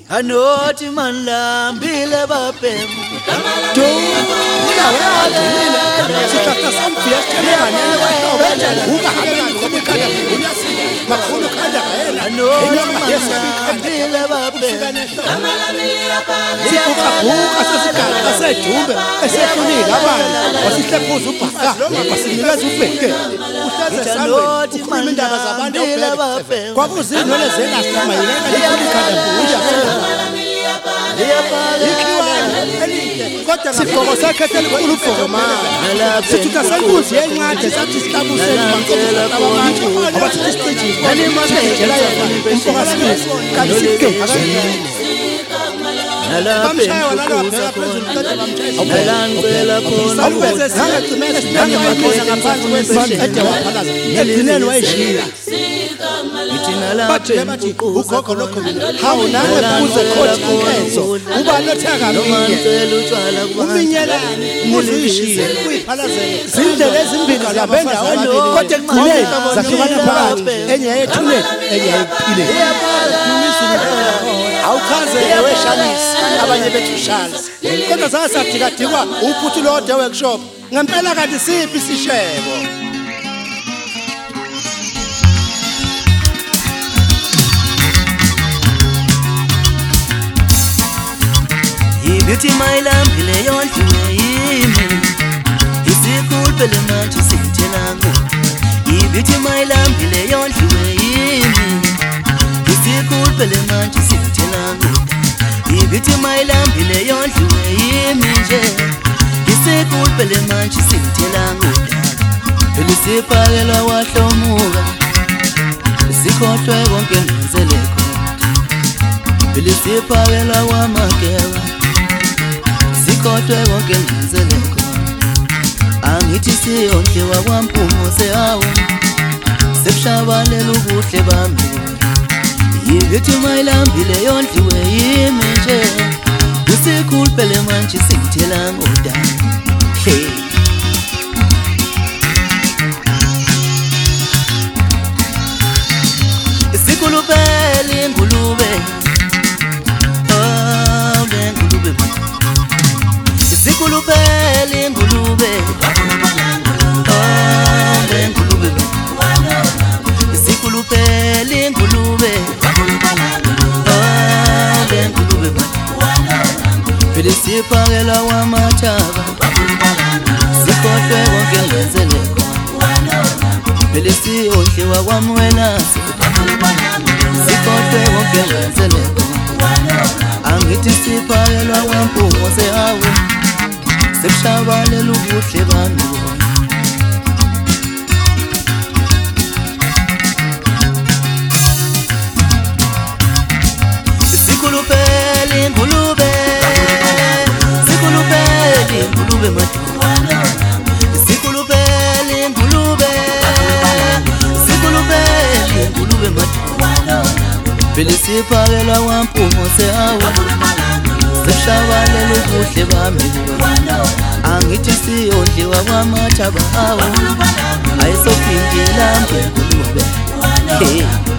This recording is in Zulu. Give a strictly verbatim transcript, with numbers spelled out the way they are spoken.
Anoti manlambile bapem Do una wala sithatha somfiya sithelane wethu ungahambi ngoba khanda uyasika makhulu khanda yena anoti manlambile bapem sikukhabuka sesigaba sejumbe esehlulile abantu wasihlephuza ubhaka wasinikeza ubheke uhlaze sandwe ukhuluma indaba zabantu obheke kwakuzinwele zenasitama yilena likhanda buya kodwa sigqoko sakhe elikhulu ufomana sithutha senkunzi yencwadi sathi sihlabuseni mancela abantu abathi stage animasejela umfokasisi kanti sigeke nalapha wala phezulu kade bamtshayisa nalangcela khona awubeze zangagcimela sinani makhoza ngaphansi kwesibani ade waphalaza egcineni wayishiya ngithi nalapha ugogo lokho hawu nane kuze khothi inkezo uba lothaka ngicela utshwala uminyelane umuzishiye kuyiphalazela zindlela ezimbili zabenda kodwa egcineni zahlukana phakathi enye yethuneni enye yayiphile awukhazele weshamisi abanye bethu Charles kodwa sasadikadikwa uphuthi lo de workshop ngempela kanti siphi isishebo Beauty my lamp ile yondliwe yimi isikhulpe le manje sithelanga Beauty my lamp ile yondliwe yimi isikhulpe le manje sithelanga Beauty my lamp ile yondliwe yimi nje isikhulpe le manje sithelanga Elisiphakelwa wahlomuka sikhohlwe konke ngenzeleko Elisiphakelwa wamakewa Sikhohlwe konke ngenzeleko angithi siyondliwa kwampumo sehawo sekushabalela ubuhle bami Yibithi mayilambile yondliwe yimi nje isikhulpe le manje singithela ngodani hey isikhulupele ingulube oh ngulube Isikhulupele ingulube Oh ngulube Isikhulupele ingulube Oh ngulube Phela siphakelwa wamathaba Sikhohlwe konke ngenzeleko Phela siyondliwa kwamwenasi Sikhohlwe konke ngenzeleko angithi siphakelwa kwampumo sehawo sekushabalela ubuhle bami isikhulupele ingulube isikhulupele ingulube maduna isikhulupele ingulube isikhulupele ingulube maduna phela siphakelwa kwampumo sehawo sekushabalela ubuhle bami angithi siyondliwa kwamathaba awo ayisophindela ngulube hey